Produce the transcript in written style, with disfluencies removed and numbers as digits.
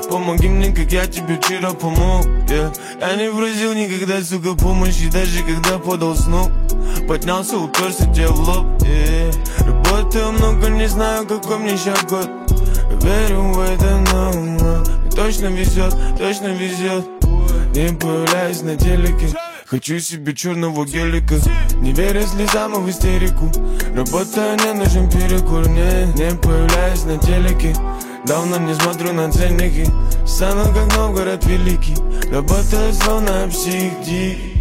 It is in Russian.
Помоги мне, как я тебе вчера помог, yeah. Я не просил никогда, сука, помощи, даже когда подал сну. Поднялся, уперся тебе в лоб, yeah. Работаю много, не знаю, какой мне щас год. Верю в это, но мне точно везет, точно везет. Не появляюсь на телеке, хочу себе черного гелика. Не веря слезам и в истерику, работаю, не нужен перекур. Не появляюсь на телеке, давно не смотрю на ценники. Стану как Новгород великий, работаю словно псих.